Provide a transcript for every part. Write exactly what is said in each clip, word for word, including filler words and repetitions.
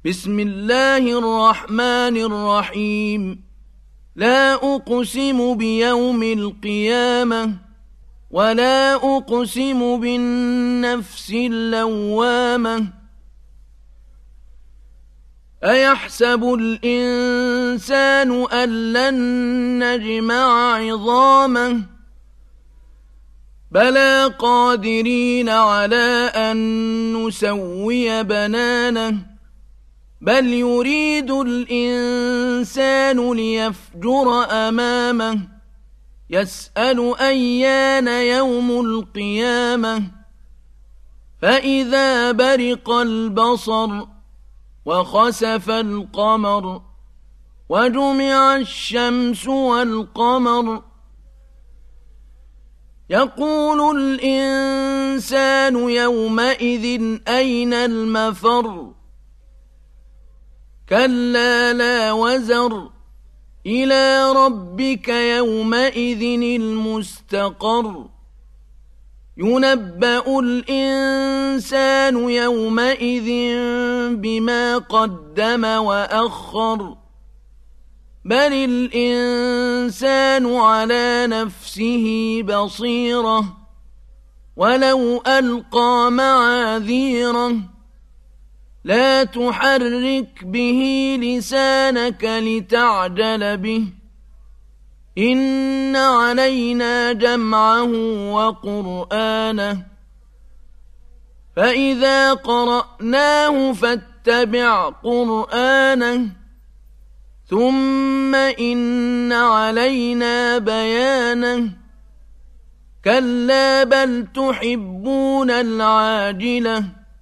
بسم الله الرحمن الرحيم لا أقسم بيوم القيامة ولا أقسم بالنفس اللوامة أيحسب الإنسان أن لن نجمع عظامه بلى قادرين على أن نسوي بنانه بل يريد الإنسان ليفجر أمامه يسأل أيان يوم القيامة فإذا برق البصر وخسف القمر وجمع الشمس والقمر يقول الإنسان يومئذ أين المفر كلا لا وزر إلى ربك يومئذ المستقر ينبأ الإنسان يومئذ بما قدم وأخر بل الإنسان على نفسه بصيرة ولو ألقى معاذيره لا تحرك به لسانك لتعجل به إن علينا جمعه وقرآنه فإذا قرأناه فاتبع قرآنه ثم إن علينا بيانه كلا بل تحبون العاجلة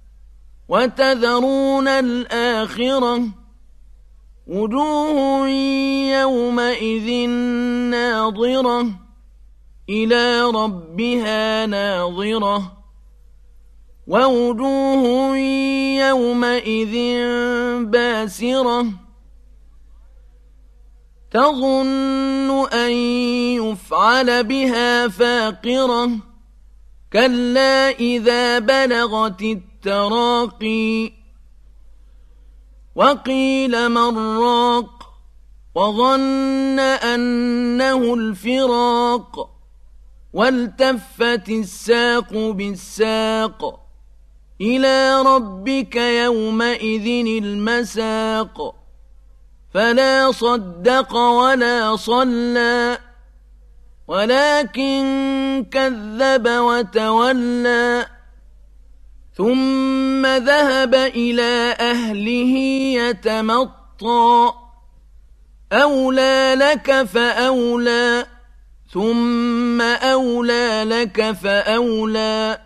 وتذرون الآخرة وجوه يومئذ ناظرة إلى ربها ناظرة ووجوه يومئذ باسرة تظن أن يفعل بها فاقرة كلا إذا بلغت التراقي وقيل من راق وظن أنه الفراق والتفت الساق بالساق إلى ربك يومئذ المساق فلا صدق ولا صلى ولكن كذب وتولى ثم ذهب إلى أهله يتمطى أولى لك فأولى ثم أولى لك فأولى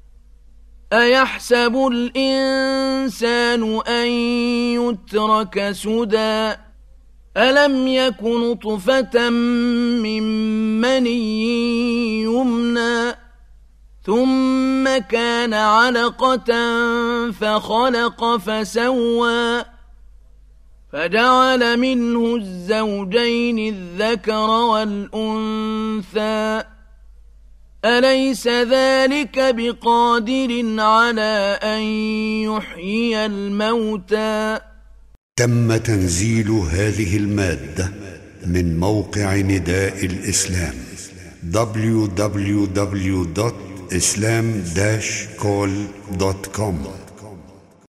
أيحسب الإنسان أن يترك سدى ألم يك نطفة من مني يمنى ثم كان علقة فخلق فسوى فجعل منه الزوجين الذكر والأنثى أليس ذلك بقادر على أن يحيي الموتى. تم تنزيل هذه المادة من موقع نداء الإسلام دبليو دبليو دبليو دوت إسلام داش كول دوت كوم.